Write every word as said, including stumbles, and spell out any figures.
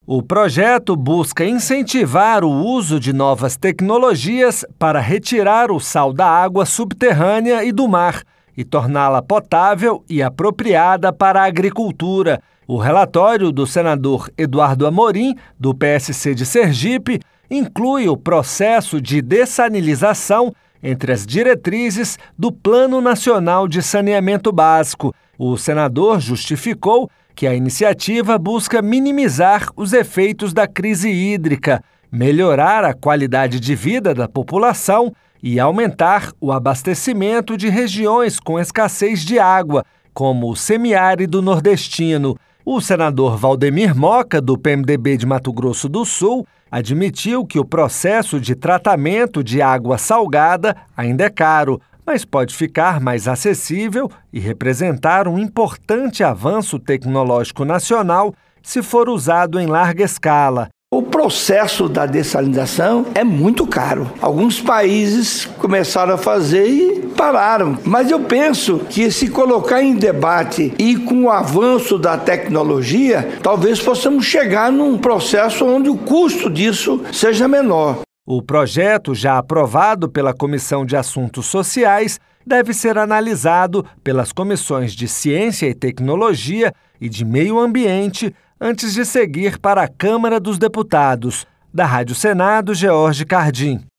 O projeto busca incentivar o uso de novas tecnologias para retirar o sal da água subterrânea e do mar e torná-la potável e apropriada para a agricultura. O relatório do senador Eduardo Amorim, do P S C de Sergipe, inclui o processo de dessalinização entre as diretrizes do Plano Nacional de Saneamento Básico. O senador justificou que a iniciativa busca minimizar os efeitos da crise hídrica, melhorar a qualidade de vida da população e aumentar o abastecimento de regiões com escassez de água, como o semiárido nordestino. O senador Valdemir Moca, do P M D B de Mato Grosso do Sul, admitiu que o processo de tratamento de água salgada ainda é caro, mas pode ficar mais acessível e representar um importante avanço tecnológico nacional se for usado em larga escala. O processo da dessalinização é muito caro. Alguns países começaram a fazer e pararam. Mas eu penso que se colocar em debate e com o avanço da tecnologia, talvez possamos chegar num processo onde o custo disso seja menor. O projeto, já aprovado pela Comissão de Assuntos Sociais, deve ser analisado pelas comissões de Ciência e Tecnologia e de Meio Ambiente antes de seguir para a Câmara dos Deputados. Da Rádio Senado, George Cardim.